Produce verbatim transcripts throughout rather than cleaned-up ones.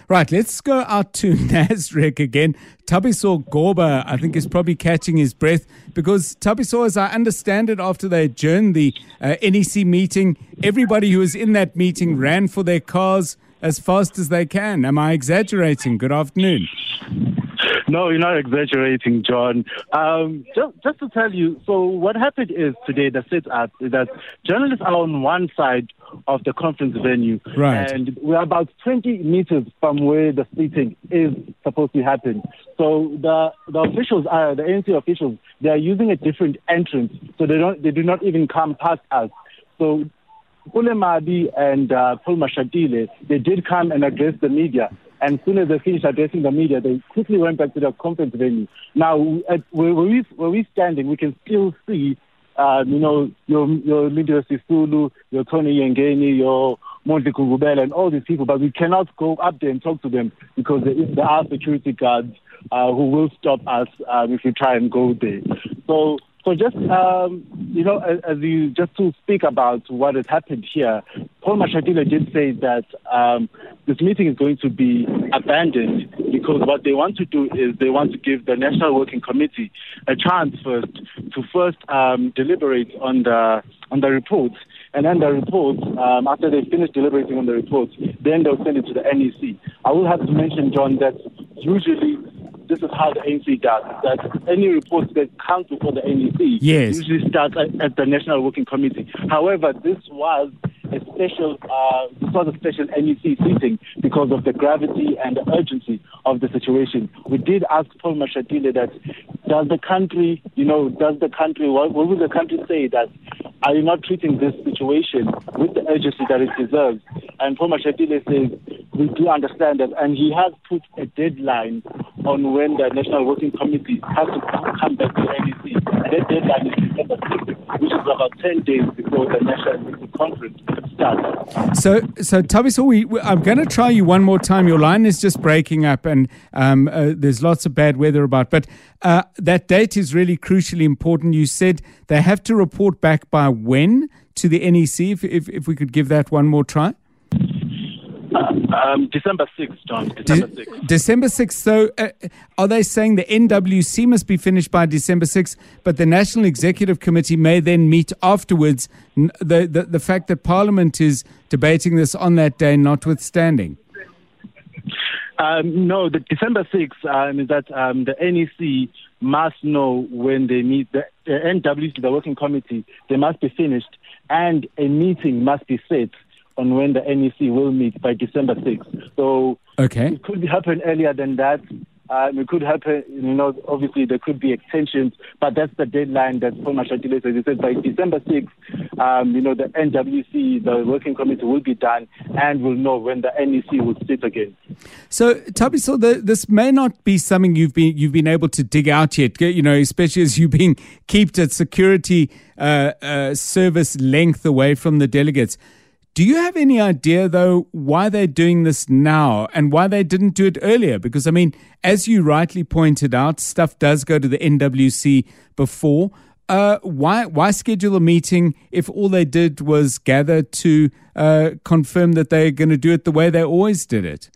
Right, let's go out to Nasrec again. Thabiso Goba, I think, is probably catching his breath because Thabiso, as I understand it, after they adjourned the uh, N E C meeting, everybody who was in that meeting ran for their cars as fast as they can. Am I exaggerating? Good afternoon. No, you're not exaggerating, John. Um, just, just to tell you, so what happened is today, the sit-up, is that journalists are on one side of the conference venue. Right. And we're about twenty meters from where the seating is supposed to happen. So the the officials, are, the A N C officials, they are using a different entrance. So they don't, they do not even come past us. So Pule Madi and uh, Paul Mashatile, they did come and address the media. And as soon as they finished addressing the media, they quickly went back to the conference venue. Now, at, where, we, where we're standing, we can still see, uh, you know, your your Lydia Sisulu, your Tony Yengeni, your Monty Kugubela, and all these people. But we cannot go up there and talk to them because there, is, there are security guards uh, who will stop us uh, if we try and go there. So. So just, um, you know, as, as you just to speak about what has happened here, Paul Mashatile did say that um, this meeting is going to be abandoned because what they want to do is they want to give the National Working Committee a chance first to first um, deliberate on the on the reports. And then the reports, um, after they finish deliberating on the reports, then they'll send it to the N E C. I will have to mention, John, that usually this is how the A N C does, that any reports that come before the N E C yes. usually start at, at the National Working Committee. However, this was a special, uh, this was a special N E C meeting because of the gravity and the urgency of the situation. We did ask Paul Mashatile that, does the country, you know, does the country, what, what will the country say that, are you not treating this situation with the urgency that it deserves? And Paul Mashatile says, we do understand that, and he has put a deadline on when the National Working Committee has to come back to N E C. And that deadline is December sixth, which is about ten days before the National Working Conference starts. So, so Thabiso, we, we, I'm going to try you one more time. Your line is just breaking up, and um, uh, there's lots of bad weather about. But uh, that date is really crucially important. You said they have to report back by when to the N E C? If if, if we could give that one more try. Um, December sixth, John. December sixth. De- December sixth. So uh, are they saying the N W C must be finished by December sixth, but the National Executive Committee may then meet afterwards, the, the, the fact that Parliament is debating this on that day notwithstanding? Um, no, the December sixth um, is that um, the N E C must know when they meet, the, the N W C, the Working Committee, they must be finished, and a meeting must be set on when the N E C will meet by December sixth. So okay. It could happen earlier than that. Um, it could happen, you know, obviously there could be extensions, but that's the deadline that Paul Mashatile says. He said by December sixth, um, you know, the N W C, the Working Committee will be done and will know when the N E C will sit again. So, Thabiso, the, this may not be something you've been you've been able to dig out yet, you know, especially as you being kept at security uh, uh, service length away from the delegates. Do you have any idea, though, why they're doing this now and why they didn't do it earlier? Because, I mean, as you rightly pointed out, stuff does go to the N W C before. Uh, why why schedule a meeting if all they did was gather to uh, confirm that they're going to do it the way they always did it?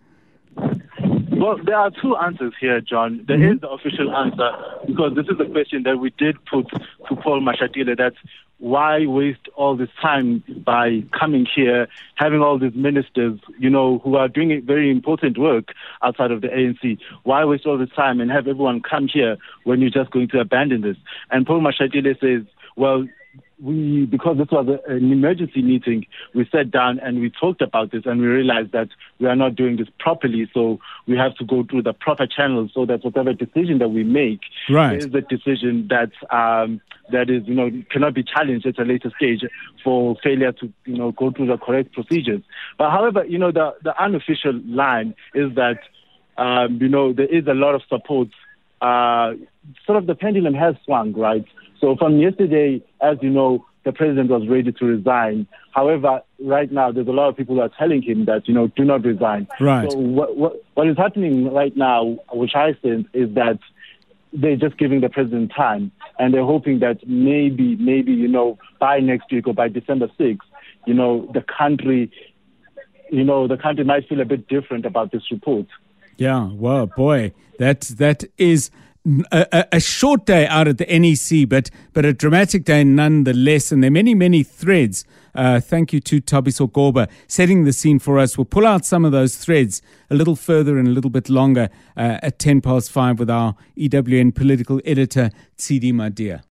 Well, there are two answers here, John. There mm-hmm. is the official answer, because this is a question that we did put to Paul Mashatile, that why waste all this time by coming here, having all these ministers, you know, who are doing very important work outside of the A N C? Why waste all this time and have everyone come here when you're just going to abandon this? And Paul Mashatile says, well, we, because this was a, an emergency meeting, we sat down and we talked about this, and we realized that we are not doing this properly, so we have to go through the proper channels so that whatever decision that we make right. is a decision that um, that is, you know, cannot be challenged at a later stage for failure to, you know, go through the correct procedures. But however, you know, the, the unofficial line is that, um, you know, there is a lot of support. Uh, sort of the pendulum has swung, right? So from yesterday, as you know, the president was ready to resign. However, right now, there's a lot of people who are telling him that, you know, do not resign. Right. So what, what, what is happening right now, which I sense, is that they're just giving the president time, and they're hoping that maybe, maybe, you know, by next week or by December sixth, you know, the country you know, the country might feel a bit different about this report. Yeah, well, boy, that that is a, a, a short day out at the N E C, but but a dramatic day nonetheless. And there are many, many threads. Uh, thank you to Thabiso Gqoba setting the scene for us. We'll pull out some of those threads a little further and a little bit longer uh, at ten past five with our E W N political editor, Tshidi Madia.